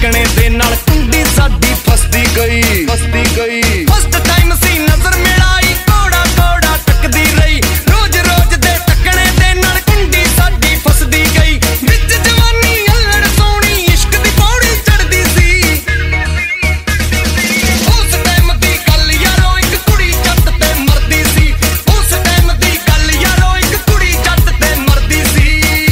ਟੱਕਣੇ ਦੇ ਨਾਲ ਕੁੰਡੀ ਸਾਡੀ ਫਸਦੀ ਗਈ ਫਸਟ ਟਾਈਮ ਸੀ ਨਜ਼ਰ ਮਿਲਾਈ ਕੋੜਾ ਕੋੜਾ ਟੱਕਦੀ ਰਹੀ ਰੋਜ਼ ਰੋਜ਼ ਦੇ ਟੱਕਣੇ ਦੇ ਨਾਲ ਕੁੰਡੀ ਸਾਡੀ ਫਸਦੀ ਗਈ ਵਿੱਚ ਜਵਾਨੀ ਅਲੜ ਸੋਹਣੀ ਇਸ਼ਕ ਦੀ ਪੌੜੀ ਚੜਦੀ ਸੀ ਉਸ ਟਾਈਮ ਦੀ ਗੱਲ ਯਾਰੋ ਇੱਕ ਕੁੜੀ ਜੱਟ ਤੇ ਮਰਦੀ ਸੀ ਉਸ ਟਾਈਮ ਦੀ ਗੱਲ ਯਾਰੋ ਇੱਕ ਕੁੜੀ ਜੱਟ ਤੇ ਮਰਦੀ ਸੀ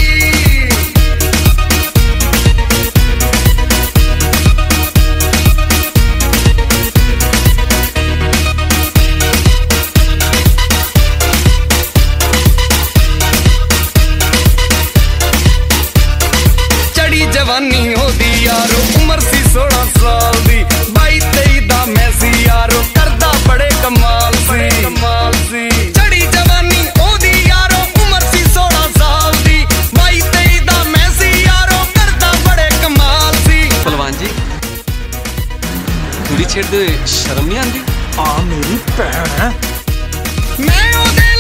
जवानी होदी यारो उम्र सी 16 साल दी 22-23 दा मैं सी यारो करदा बड़े कमाल सी चढ़ी जवानी होदी यारो उम्र सी 16 साल दी 22-23 दा मैं सी यारो करदा बड़े कमाल सी। पहलवान जी कुड़ी छेड़दे शर्म नहीं आंदी? आ मेरी भैन है मैं ओदे